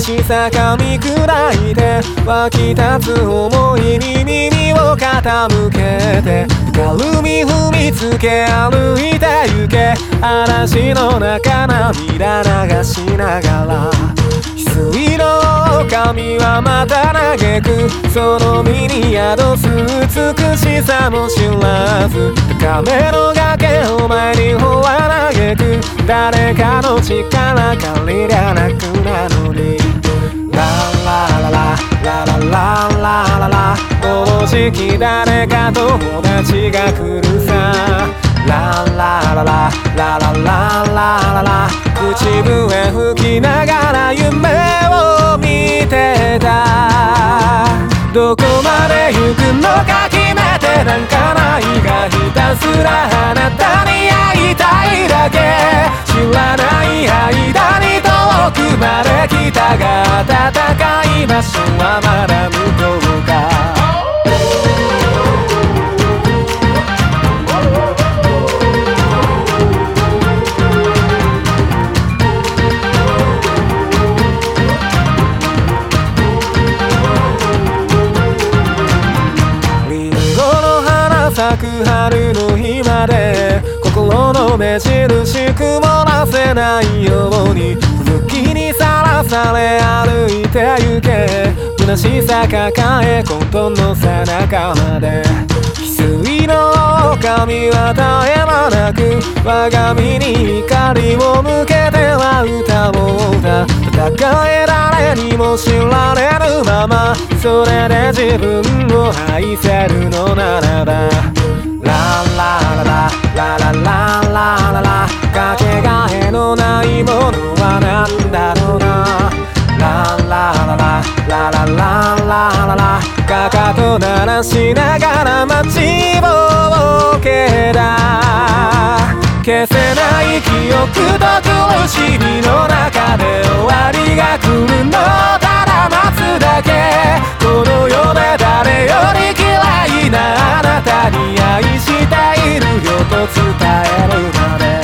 し坂見砕いて湧き立つ思いに耳を傾けて軽み踏みつけ歩いて行け嵐の中涙流しながら翡翠の髪はまた嘆くその身に宿す美しさも知らず高めの崖を前に頬は嘆く誰かの力借りりゃ楽なのにララララララララララこの時期誰か友達が来るさララララララララララ口笛吹きながら夢を見てたどこまで行くのか決めてなんかないがひたすらあなたに会いたいだけ知らない間に遠くまで来たが暖かい場所はまだ向こうか咲く春の日まで心の目印曇らせないように吹雪にさらされ歩いて行け虚しさ抱え混沌の背中まで翡翠の髪は絶え間なく我が身に光を向けては歌を歌戦え誰にも知られぬままそれで自分を愛せるのならばララララララララララかけがえのないものはなんだろうなララララララララララかかと鳴らしながら待ちぼうけだ消せない記憶と苦しみの中で終わりが来るのただ待つだけこの世で誰より嫌いなあなたに愛しているよと伝えるまで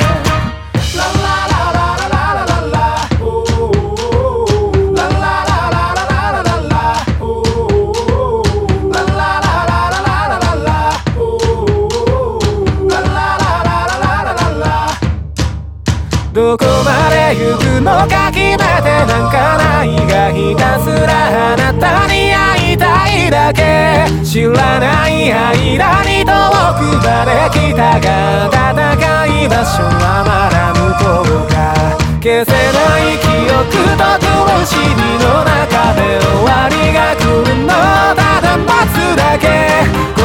どこまで行くのか決めてなんかないがひたすらあなたに会いたいだけ知らない間に遠くまで来たが暖かい場所はまだ向こうか消せない記憶と苦しみの中で終わりが来るのただ待つだけ